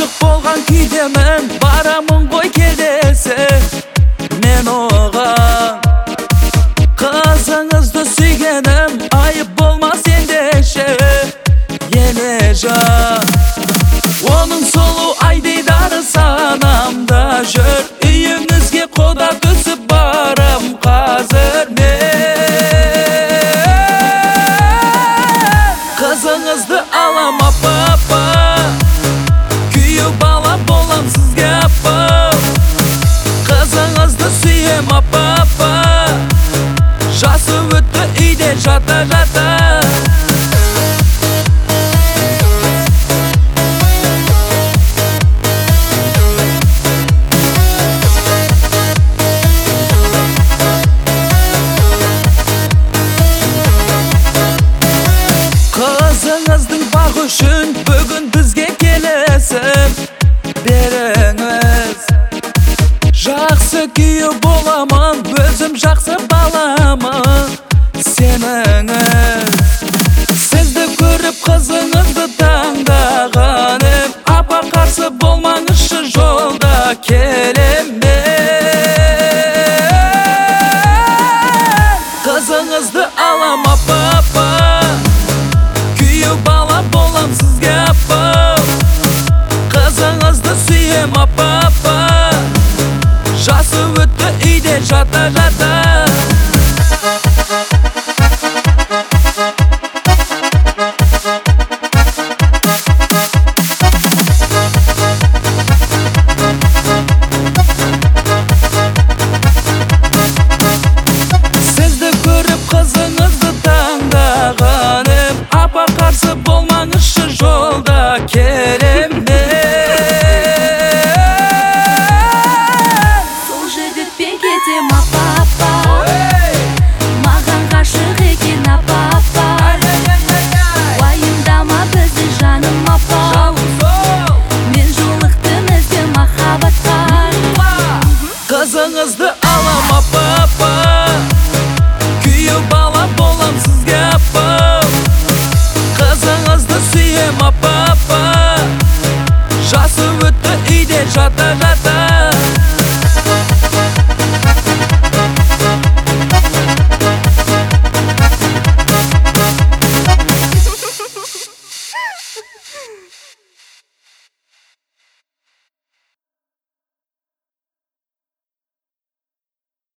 Aşık bolgan kүйдемін, барамын ғой кел десе. Мен оған қызыңызды сүйгенім, айып болмас ендеше. Енежан, оның сұлу айдидары санамда жүр. Үйіңізге қода түсіп барам қазір мен. Қызыңызды алам апа, күйеу бала болам сізге апа. Қызыңызды сүйем апа, жасы өтті үйде жата. Қызыңыздың бағы үшін бүгін бізге келесің беріңіз. Жақсы күйеу боламын, өзім жақсы баламын сеніңіз. Сізді көріп қызыңызды таңдағаным, апа қарсы болмаңызшы, жолда келем мен. Қызыңызды алам апа, күйеу бала болам сізге апа. Қызыңызды сүйем апа, жасы өтті үйде жата. Сізді көріп қызыңызды таңдағаным, апа қарсы болмаңызшы, жолда келем мен. Сол жігітпен кетем апа, маған ғашық екен апа. Уайымдама бізді жаным апа, мен жолықтым ізгі махаббатқа. Қызыңызды алам апа, күйеу бала болам сізге апа. Қызыңызды сүйем апа, жасы өтті үйде жата.